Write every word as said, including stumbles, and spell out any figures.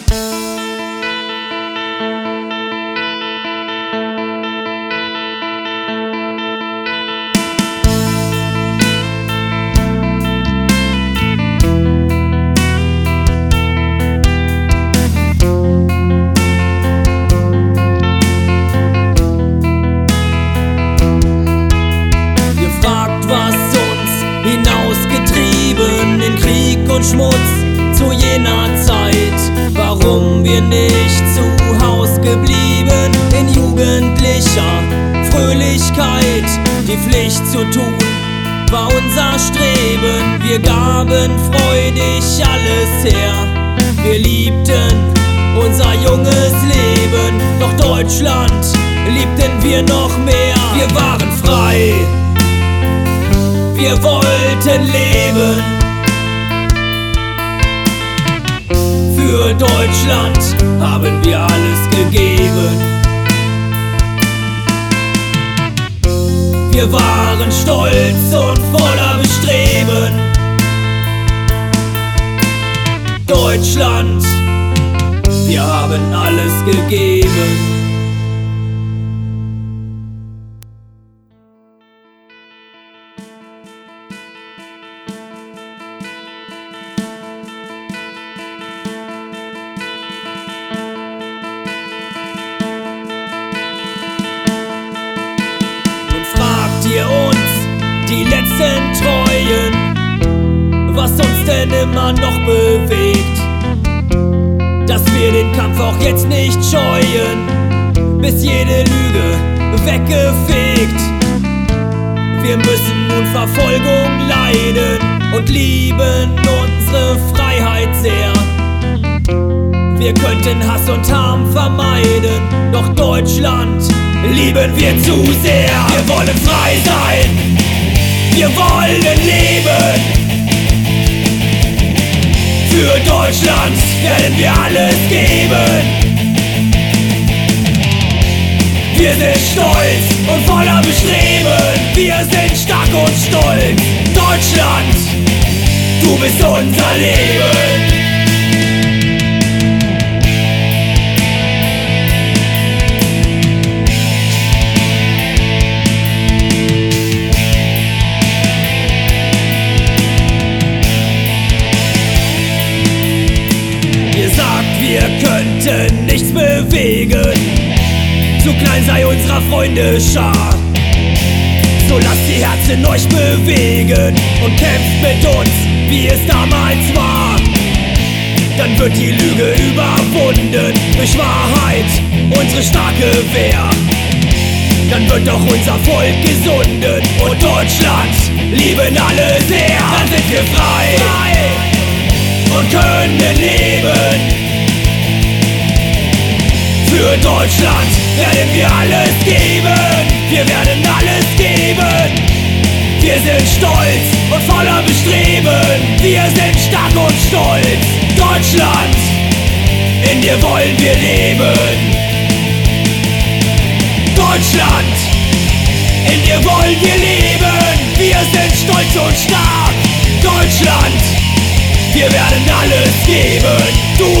Hinausgetrieben in Krieg und Schmutz zu jener Zeit, warum wir nicht zu Haus geblieben in jugendlicher Fröhlichkeit. Die Pflicht zu tun war unser Streben, wir gaben freudig alles her. Wir liebten unser junges Leben, doch Deutschland liebten wir noch mehr. Wir waren frei, wir wollten leben. Für Deutschland haben wir alles gegeben. Wir waren stolz und voller Bestreben. Deutschland, wir haben alles gegeben. Ihr uns, die letzten Treuen, was uns denn immer noch bewegt, dass wir den Kampf auch jetzt nicht scheuen, bis jede Lüge weggefegt. Wir müssen nun Verfolgung leiden und lieben unsere Freiheit sehr. Wir könnten Hass und Harm vermeiden, doch Deutschland lieben wir zu sehr. Wir wollen frei sein, wir wollen leben. Für Deutschland werden wir alles geben. Wir sind stolz und voller Bestreben. Wir sind stark und stolz. Deutschland, du bist unser Leben. Wir könnten nichts bewegen, zu klein sei unserer Freunde Schar. So lasst die Herzen euch bewegen und kämpft mit uns, wie es damals war. Dann wird die Lüge überwunden durch Wahrheit, unsere starke Wehr. Dann wird auch unser Volk gesunden und Deutschland lieben alle sehr. Dann sind wir frei, frei und können leben. Für Deutschland werden wir alles geben. Wir werden alles geben. Wir sind stolz und voller Bestreben. Wir sind stark und stolz. Deutschland, in dir wollen wir leben. Deutschland, in dir wollen wir leben. Wir sind stolz und stark. Deutschland, wir werden alles geben. Du